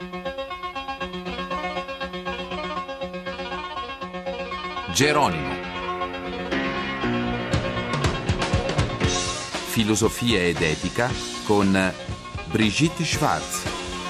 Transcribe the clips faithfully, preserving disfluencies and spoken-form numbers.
Geronimo. Filosofia ed etica con Brigitte Schwarz.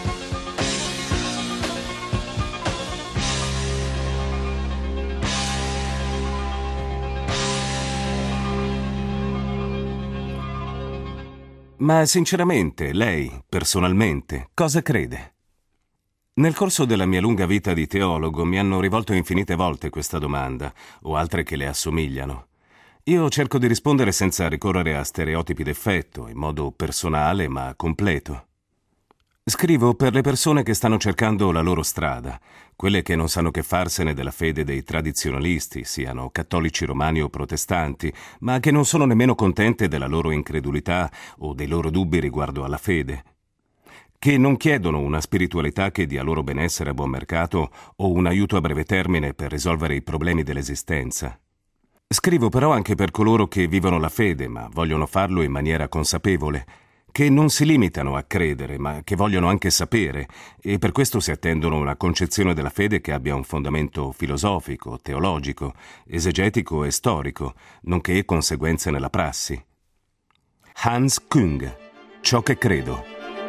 Ma sinceramente, lei, personalmente, cosa crede? Nel corso della mia lunga vita di teologo mi hanno rivolto infinite volte questa domanda, o altre che le assomigliano. Io cerco di rispondere senza ricorrere a stereotipi d'effetto, in modo personale ma completo. Scrivo per le persone che stanno cercando la loro strada, quelle che non sanno che farsene della fede dei tradizionalisti, siano cattolici romani o protestanti, ma che non sono nemmeno contente della loro incredulità o dei loro dubbi riguardo alla fede, che non chiedono una spiritualità che dia loro benessere a buon mercato o un aiuto a breve termine per risolvere i problemi dell'esistenza. Scrivo però anche per coloro che vivono la fede, ma vogliono farlo in maniera consapevole, che non si limitano a credere, ma che vogliono anche sapere, e per questo si attendono una concezione della fede che abbia un fondamento filosofico, teologico, esegetico e storico, nonché conseguenze nella prassi. Hans Küng, Ciò che credo.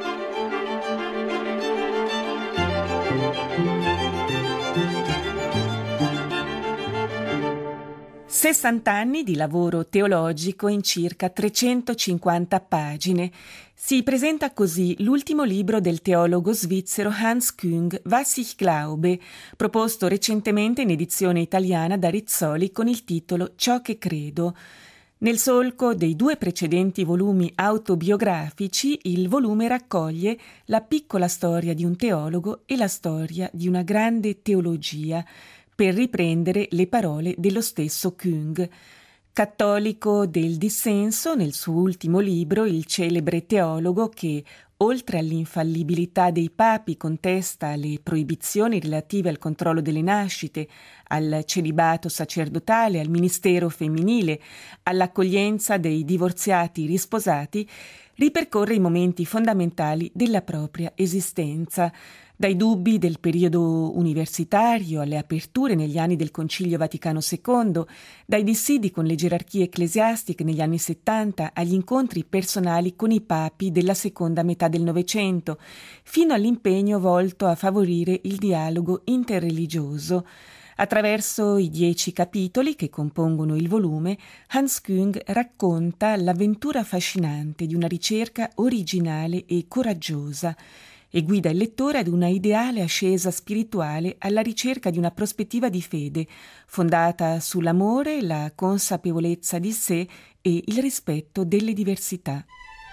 sessanta anni di lavoro teologico in circa trecentocinquanta pagine. Si presenta così l'ultimo libro del teologo svizzero Hans Küng, Was ich glaube, proposto recentemente in edizione italiana da Rizzoli con il titolo Ciò che credo. Nel solco dei due precedenti volumi autobiografici, il volume raccoglie la piccola storia di un teologo e la storia di una grande teologia, per riprendere le parole dello stesso Küng. Cattolico del dissenso, nel suo ultimo libro il celebre teologo che, oltre all'infallibilità dei papi, contesta le proibizioni relative al controllo delle nascite, al celibato sacerdotale, al ministero femminile, all'accoglienza dei divorziati risposati, ripercorre i momenti fondamentali della propria esistenza, dai dubbi del periodo universitario alle aperture negli anni del Concilio Vaticano secondo, dai dissidi con le gerarchie ecclesiastiche negli anni settanta agli incontri personali con i papi della seconda metà del Novecento, fino all'impegno volto a favorire il dialogo interreligioso. Attraverso i dieci capitoli che compongono il volume, Hans Küng racconta l'avventura affascinante di una ricerca originale e coraggiosa e guida il lettore ad una ideale ascesa spirituale alla ricerca di una prospettiva di fede fondata sull'amore, la consapevolezza di sé e il rispetto delle diversità.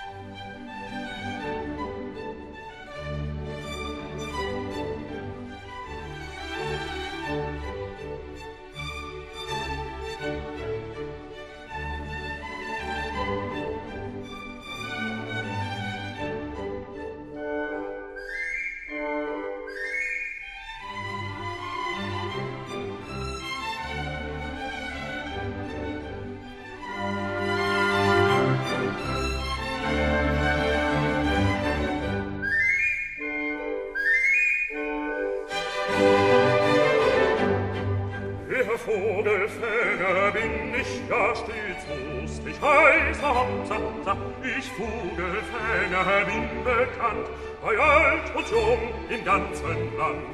Vogelfänger bin ich ja stets lustig, heißer, sa, sa. Ich Vogelfänger bin bekannt, bei alt und jung im ganzen Land.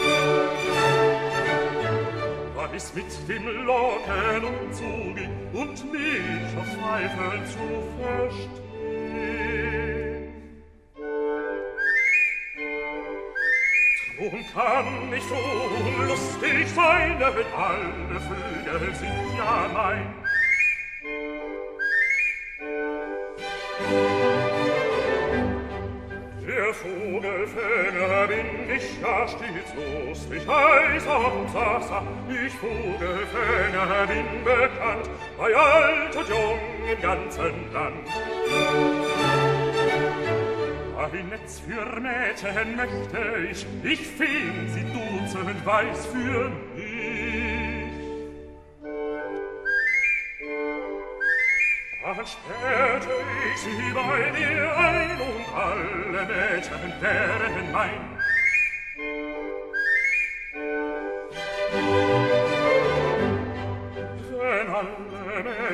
Weiß mit dem Locken umzugehen und mich auf Pfeifen zu verstehen. Drum kann ich so lustig sein, denn alle Vögel sind ja mein. Der Vogelfänger bin ich ja stets lustig, heißer und sasa. Ich Vogelfänger bin bekannt, bei alt und jung im ganzen Land. Ein Netz für Mädchen möchte ich, ich fing sie dutzend weiß für mich. Dann sperrte ich sie bei mir ein, und alle Mädchen wären mein.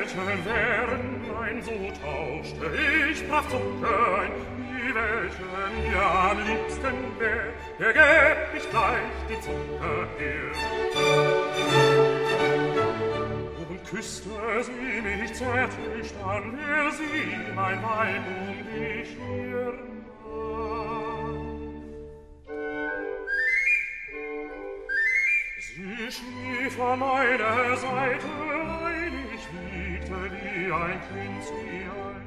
welchen wären mein, so tauschte ich brav Zucker ein, wie welchen mir am liebsten wär, der gäb ich gleich die Zucker her. Und küsste sie mich zärtlich an, wär sie mein Weib und ich ihr Mann. Sie schlief an meiner Seite ein, ich wiegte wie ein Kind sie ein.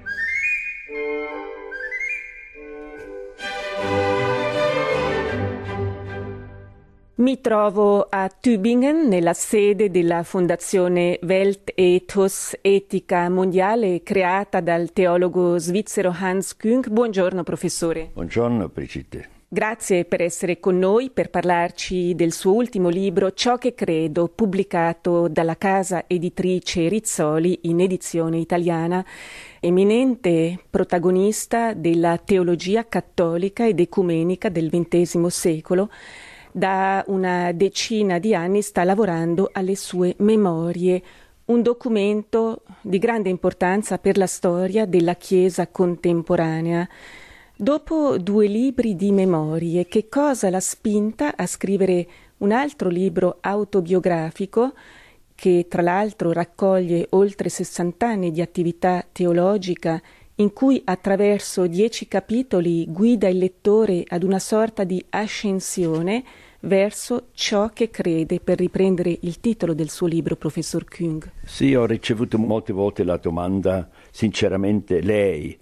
Mi trovo a Tübingen, nella sede della Fondazione Weltethos Etica Mondiale, creata dal teologo svizzero Hans Küng. Buongiorno, professore. Buongiorno, Brigitte. Grazie per essere con noi, per parlarci del suo ultimo libro, Ciò che credo, pubblicato dalla casa editrice Rizzoli in edizione italiana, eminente protagonista della teologia cattolica ed ecumenica del ventesimo secolo. Da una decina di anni sta lavorando alle sue memorie, un documento di grande importanza per la storia della Chiesa contemporanea. Dopo due libri di memorie, che cosa l'ha spinta a scrivere un altro libro autobiografico che tra l'altro raccoglie oltre sessant'anni di attività teologica, in cui attraverso dieci capitoli guida il lettore ad una sorta di ascensione verso ciò che crede, per riprendere il titolo del suo libro, professor Küng? Sì, ho ricevuto molte volte la domanda, sinceramente, lei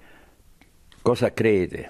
cosa crede?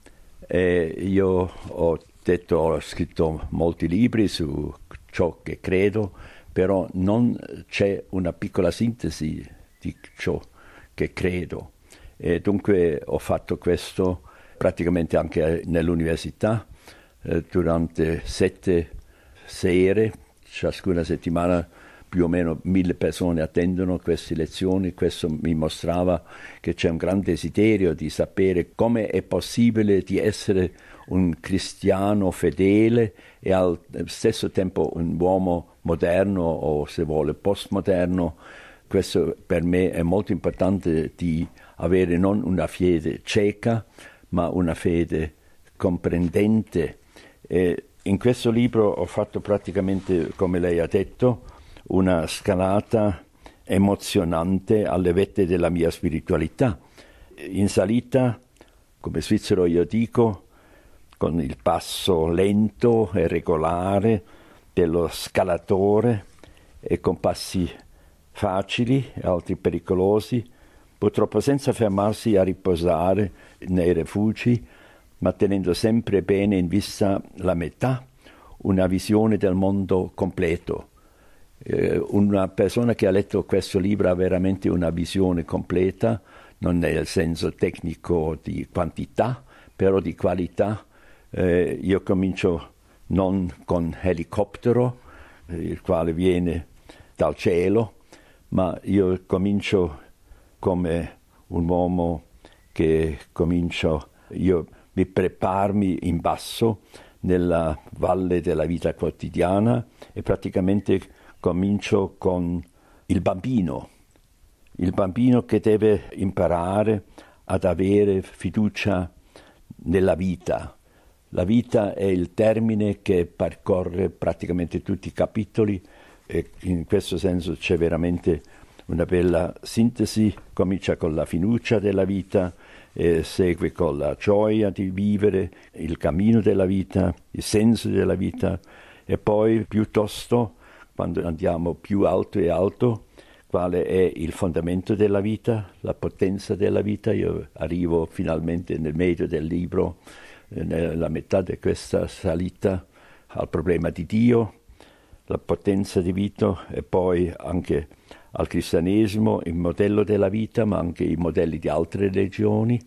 E io ho detto, ho scritto molti libri su ciò che credo, però non c'è una piccola sintesi di ciò che credo. E dunque ho fatto questo praticamente anche nell'università, eh, durante sette sere, ciascuna settimana più o meno mille persone attendono queste lezioni. Questo mi mostrava che c'è un gran desiderio di sapere come è possibile di essere un cristiano fedele e al stesso tempo un uomo moderno o, se vuole, postmoderno. Questo per me è molto importante, di avere non una fede cieca, ma una fede comprendente. E in questo libro ho fatto praticamente, come lei ha detto, una scalata emozionante alle vette della mia spiritualità. In salita, come svizzero io dico, con il passo lento e regolare dello scalatore e con passi facili e altri pericolosi, purtroppo senza fermarsi a riposare nei rifugi, ma tenendo sempre bene in vista la metà, una visione del mondo completo. Eh, una persona che ha letto questo libro ha veramente una visione completa, non nel senso tecnico di quantità, però di qualità. Eh, io comincio non con elicottero, eh, il quale viene dal cielo, ma io comincio come un uomo che comincio, io mi preparmi in basso nella valle della vita quotidiana e praticamente comincio con il bambino, il bambino che deve imparare ad avere fiducia nella vita. La vita è il termine che percorre praticamente tutti i capitoli e in questo senso c'è veramente una bella sintesi. Comincia con la fiducia della vita, e segue con la gioia di vivere, il cammino della vita, il senso della vita, e poi piuttosto, quando andiamo più alto e alto, quale è il fondamento della vita, la potenza della vita. Io arrivo finalmente nel medio del libro, nella metà di questa salita, al problema di Dio, la potenza di vita, e poi anche al cristianesimo, il modello della vita, ma anche i modelli di altre religioni,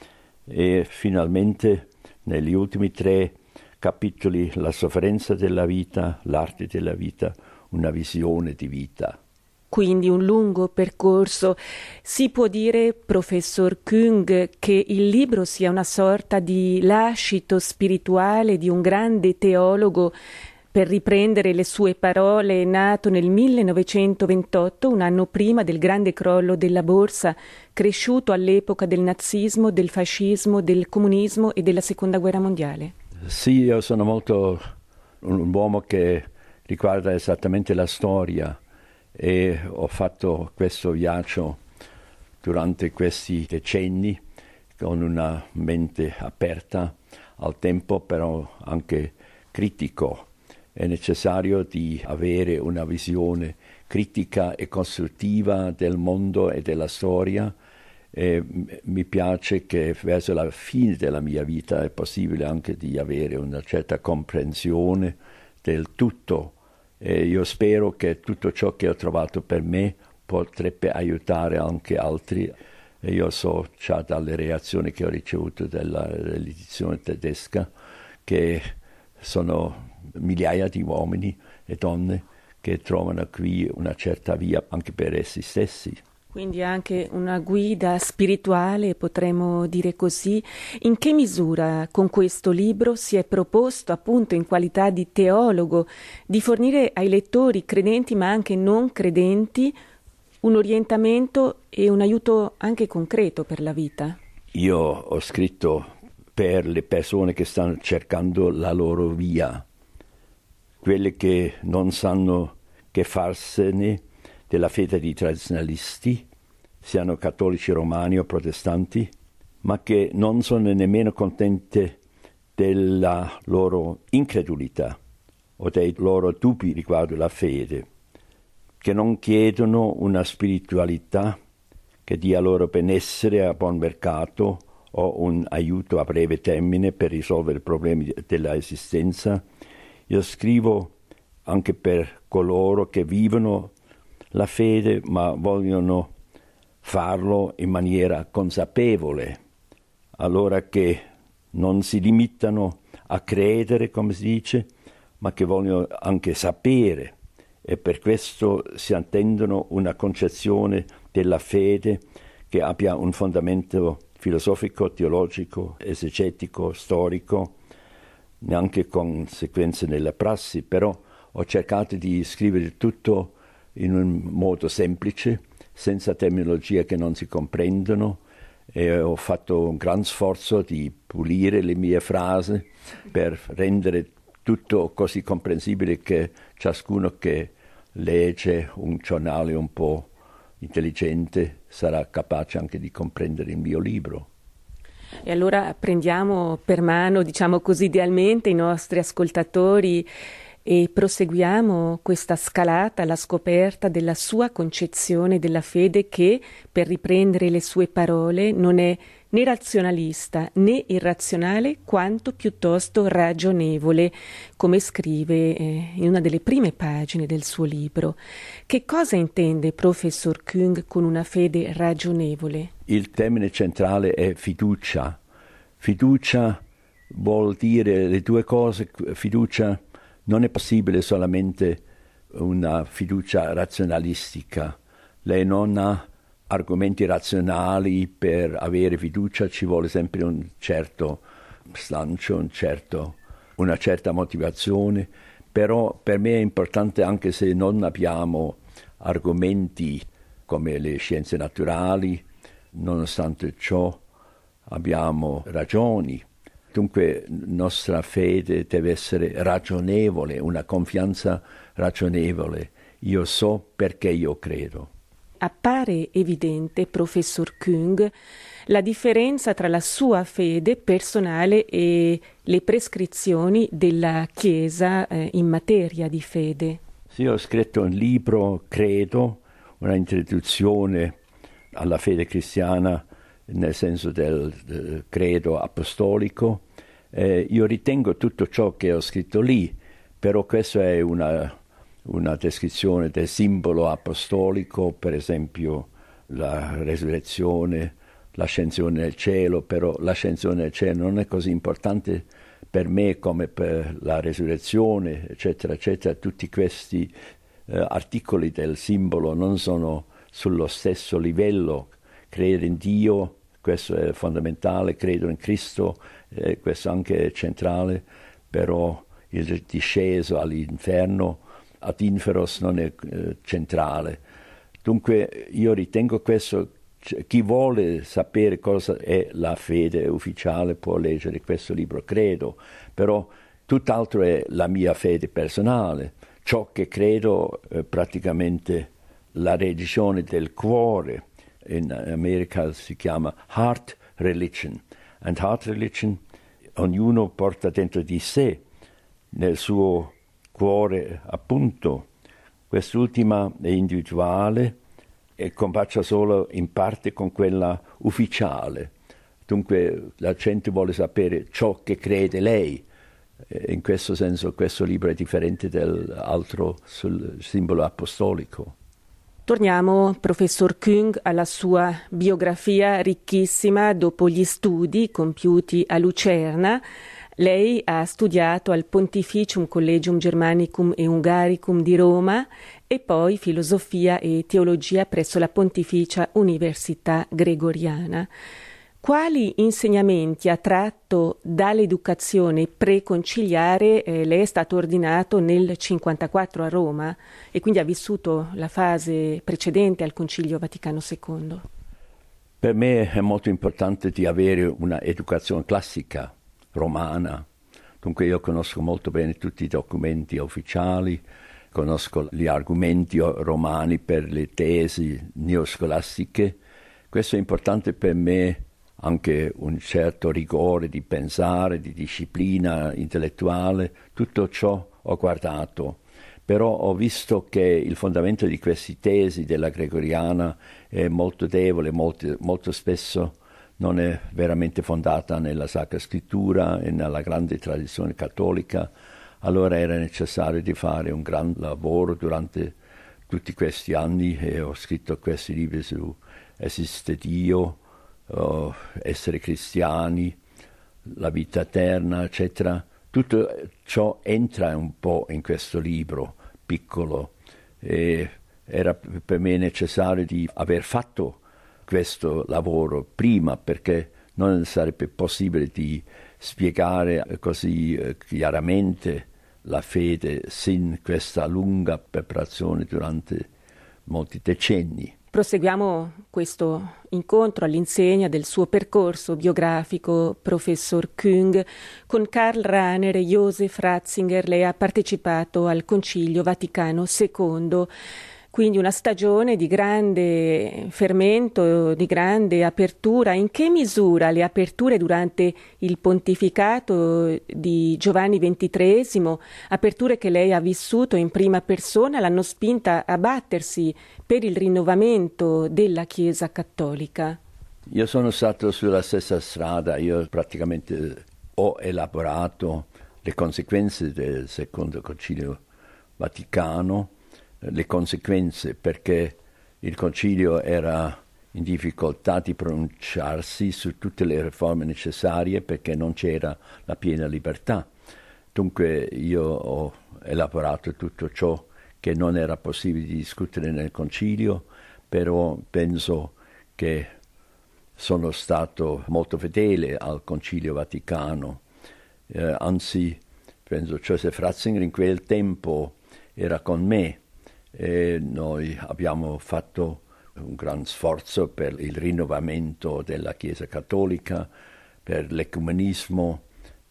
e finalmente negli ultimi tre capitoli la sofferenza della vita, l'arte della vita, una visione di vita. Quindi un lungo percorso. Si può dire, professor Küng, che il libro sia una sorta di lascito spirituale di un grande teologo Per riprendere le sue parole, è nato nel millenovecentoventotto, un anno prima del grande crollo della borsa, cresciuto all'epoca del nazismo, del fascismo, del comunismo e della seconda guerra mondiale. Sì, io sono molto un uomo che riguarda esattamente la storia e ho fatto questo viaggio durante questi decenni con una mente aperta al tempo, però anche critico. È necessario di avere una visione critica e costruttiva del mondo e della storia. E mi piace che verso la fine della mia vita è possibile anche di avere una certa comprensione del tutto. E io spero che tutto ciò che ho trovato per me potrebbe aiutare anche altri. E io so già dalle reazioni che ho ricevuto dalla, dall'edizione tedesca che sono migliaia di uomini e donne che trovano qui una certa via anche per essi stessi. Quindi anche una guida spirituale, potremmo dire così. In che misura con questo libro si è proposto, appunto in qualità di teologo, di fornire ai lettori credenti ma anche non credenti un orientamento e un aiuto anche concreto per la vita? Io ho scritto per le persone che stanno cercando la loro via, quelle che non sanno che farsene della fede di tradizionalisti, siano cattolici romani o protestanti, ma che non sono nemmeno contente della loro incredulità o dei loro dubbi riguardo la fede, che non chiedono una spiritualità che dia loro benessere a buon mercato o un aiuto a breve termine per risolvere i problemi dell'esistenza. Io scrivo anche per coloro che vivono la fede ma vogliono farlo in maniera consapevole, allora che non si limitano a credere, come si dice, ma che vogliono anche sapere, e per questo si attendono una concezione della fede che abbia un fondamento filosofico, teologico, esegetico, storico, neanche conseguenze nella prassi, però ho cercato di scrivere tutto in un modo semplice, senza terminologie che non si comprendono, e ho fatto un gran sforzo di pulire le mie frasi per rendere tutto così comprensibile che ciascuno che legge un giornale un po' intelligente sarà capace anche di comprendere il mio libro. E allora prendiamo per mano, diciamo così idealmente, i nostri ascoltatori e proseguiamo questa scalata alla scoperta della sua concezione della fede che, per riprendere le sue parole, non è né razionalista né irrazionale quanto piuttosto ragionevole, come scrive eh, in una delle prime pagine del suo libro. Che cosa intende professor Küng con una fede ragionevole? Il termine centrale è fiducia. Fiducia vuol dire le due cose. Fiducia non è possibile solamente una fiducia razionalistica. Lei non ha argomenti razionali per avere fiducia, ci vuole sempre un certo slancio, un certo, una certa motivazione, però per me è importante, anche se non abbiamo argomenti come le scienze naturali, nonostante ciò abbiamo ragioni. Dunque nostra fede deve essere ragionevole, una confianza ragionevole. Io so perché io credo. Appare evidente, professor Küng, la differenza tra la sua fede personale e le prescrizioni della Chiesa eh, in materia di fede. Sì, ho scritto un libro, Credo, una introduzione alla fede cristiana nel senso del, del credo apostolico. Eh, io ritengo tutto ciò che ho scritto lì, però questa è una, una descrizione del simbolo apostolico, per esempio la resurrezione, l'ascensione nel cielo, però l'ascensione nel cielo non è così importante per me come per la resurrezione, eccetera, eccetera. Tutti questi eh, articoli del simbolo non sono sullo stesso livello. Credere in Dio, questo è fondamentale, credo in Cristo, eh, questo anche è centrale, però il disceso all'inferno, ad inferos non è eh, centrale. Dunque io ritengo questo, chi vuole sapere cosa è la fede ufficiale può leggere questo libro, credo, però tutt'altro è la mia fede personale, ciò che credo eh, praticamente la religione del cuore, in America si chiama heart religion, and heart religion ognuno porta dentro di sé, nel suo cuore appunto, quest'ultima è individuale e combacia solo in parte con quella ufficiale, dunque la gente vuole sapere ciò che crede lei. In questo senso questo libro è differente dall'altro sul simbolo apostolico. Torniamo, professor Küng, alla sua biografia ricchissima. Dopo gli studi compiuti a Lucerna, lei ha studiato al Pontificium Collegium Germanicum e Ungaricum di Roma e poi filosofia e teologia presso la Pontificia Università Gregoriana. Quali insegnamenti ha tratto dall'educazione preconciliare? Eh, lei è stato ordinato nel cinquantaquattro a Roma e quindi ha vissuto la fase precedente al Concilio Vaticano secondo. Per me è molto importante di avere una educazione classica romana, dunque io conosco molto bene tutti i documenti ufficiali, conosco gli argomenti romani per le tesi neoscolastiche. Questo è importante per me, anche un certo rigore di pensare, di disciplina intellettuale, tutto ciò ho guardato. Però ho visto che il fondamento di queste tesi della Gregoriana è molto debole, molto, molto spesso non è veramente fondata nella Sacra Scrittura e nella grande tradizione cattolica. Allora era necessario di fare un gran lavoro durante tutti questi anni e ho scritto questi libri su esiste Dio, Uh, essere cristiani, la vita eterna, eccetera. Tutto ciò entra un po' in questo libro piccolo e era per me necessario di aver fatto questo lavoro prima perché non sarebbe possibile di spiegare così uh, chiaramente la fede sin questa lunga preparazione durante molti decenni. Proseguiamo questo incontro all'insegna del suo percorso biografico, professor Küng. Con Karl Rahner e Josef Ratzinger lei ha partecipato al Concilio Vaticano secondo, quindi una stagione di grande fermento, di grande apertura. In che misura le aperture durante il pontificato di Giovanni ventitreesimo, aperture che lei ha vissuto in prima persona, l'hanno spinta a battersi per il rinnovamento della Chiesa cattolica? Io sono stato sulla stessa strada, io praticamente ho elaborato le conseguenze del secondo Concilio Vaticano, le conseguenze perché il Concilio era in difficoltà di pronunciarsi su tutte le riforme necessarie perché non c'era la piena libertà. Dunque io ho elaborato tutto ciò che non era possibile di discutere nel Concilio, però penso che sono stato molto fedele al Concilio Vaticano, eh, anzi penso Josef Ratzinger in quel tempo era con me e noi abbiamo fatto un gran sforzo per il rinnovamento della Chiesa cattolica, per l'ecumenismo,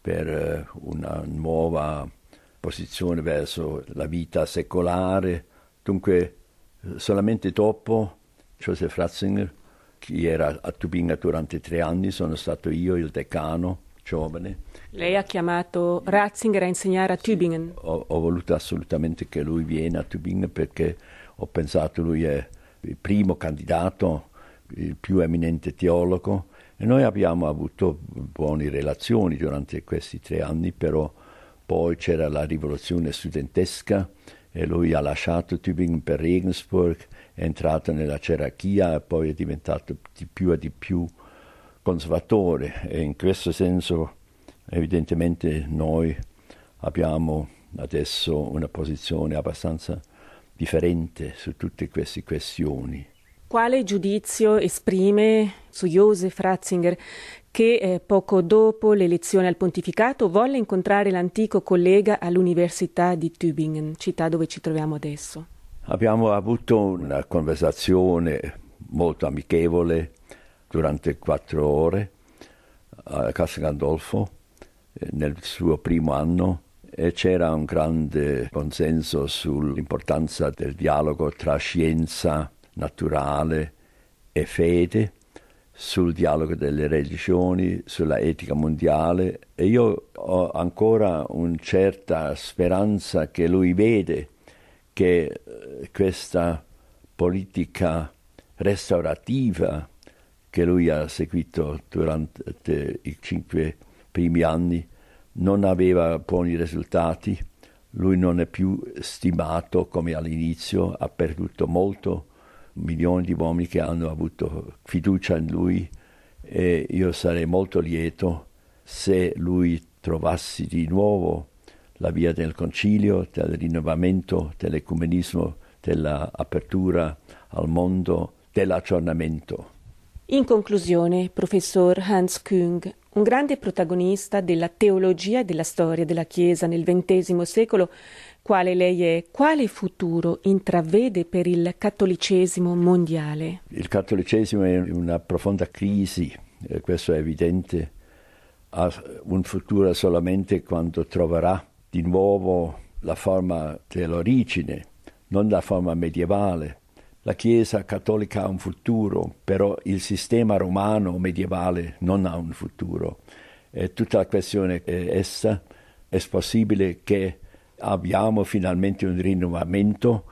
per una nuova posizione verso la vita secolare. Dunque solamente dopo Josef Ratzinger, che era a Tubinga durante tre anni, sono stato io il decano giovane. Lei ha chiamato Ratzinger a insegnare a Tübingen? Ho, ho voluto assolutamente che lui viene a Tübingen perché ho pensato lui è il primo candidato, il più eminente teologo e noi abbiamo avuto buone relazioni durante questi tre anni, però poi c'era la rivoluzione studentesca e lui ha lasciato Tübingen per Regensburg, è entrato nella gerarchia e poi è diventato di più e di più conservatore e in questo senso evidentemente noi abbiamo adesso una posizione abbastanza differente su tutte queste questioni. Quale giudizio esprime su Joseph Ratzinger, che eh, poco dopo l'elezione al pontificato volle incontrare l'antico collega all'Università di Tübingen, città dove ci troviamo adesso? Abbiamo avuto una conversazione molto amichevole durante quattro ore a Castel Gandolfo nel suo primo anno, e c'era un grande consenso sull'importanza del dialogo tra scienza naturale e fede, sul dialogo delle religioni, sulla etica mondiale, e io ho ancora una certa speranza che lui vede che questa politica restaurativa che lui ha seguito durante i cinque primi anni non aveva buoni risultati. Lui non è più stimato come all'inizio, ha perduto molto, milioni di uomini che hanno avuto fiducia in lui, e io sarei molto lieto se lui trovasse di nuovo la via del concilio, del rinnovamento, dell'ecumenismo, dell'apertura al mondo, dell'aggiornamento. In conclusione, professor Hans Küng, un grande protagonista della teologia e della storia della Chiesa nel ventesimo secolo, quale lei è, quale futuro intravede per il cattolicesimo mondiale? Il cattolicesimo è in una profonda crisi, eh, questo è evidente. Ha un futuro solamente quando troverà di nuovo la forma dell'origine, non la forma medievale. La Chiesa cattolica ha un futuro, però il sistema romano medievale non ha un futuro. E tutta la questione è essa: è possibile che abbiamo finalmente un rinnovamento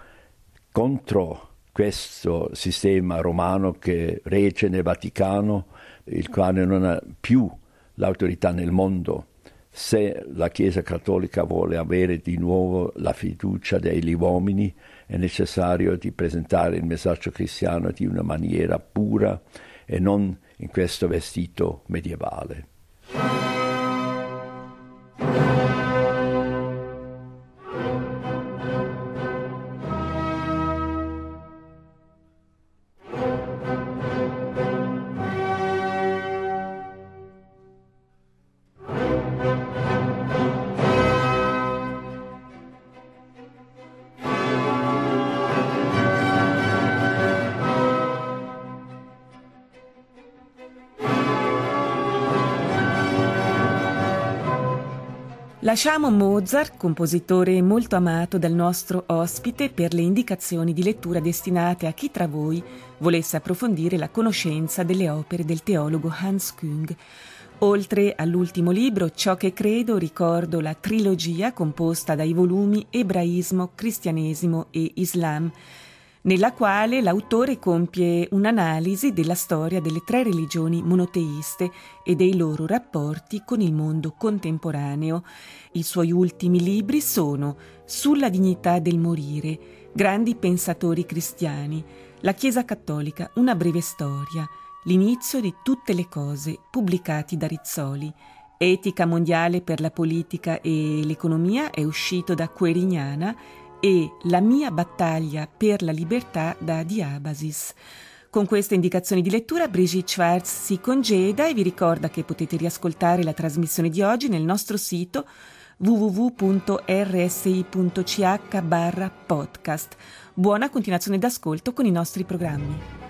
contro questo sistema romano che regge nel Vaticano, il quale non ha più l'autorità nel mondo. Se la Chiesa cattolica vuole avere di nuovo la fiducia degli uomini, è necessario di presentare il messaggio cristiano di una maniera pura e non in questo vestito medievale. Lasciamo Mozart, compositore molto amato dal nostro ospite, per le indicazioni di lettura destinate a chi tra voi volesse approfondire la conoscenza delle opere del teologo Hans Küng. Oltre all'ultimo libro, Ciò che credo, ricordo la trilogia composta dai volumi Ebraismo, Cristianesimo e Islam, nella quale l'autore compie un'analisi della storia delle tre religioni monoteiste e dei loro rapporti con il mondo contemporaneo. I suoi ultimi libri sono Sulla dignità del morire, Grandi pensatori cristiani, La Chiesa cattolica, una breve storia, L'inizio di tutte le cose, pubblicati da Rizzoli. Etica mondiale per la politica e l'economia è uscito da Querignana, e La mia battaglia per la libertà da Diabasis. Con queste indicazioni di lettura Brigitte Schwartz si congeda e vi ricorda che potete riascoltare la trasmissione di oggi nel nostro sito w w w punto r s i punto c h barra podcast. Buona continuazione d'ascolto con i nostri programmi.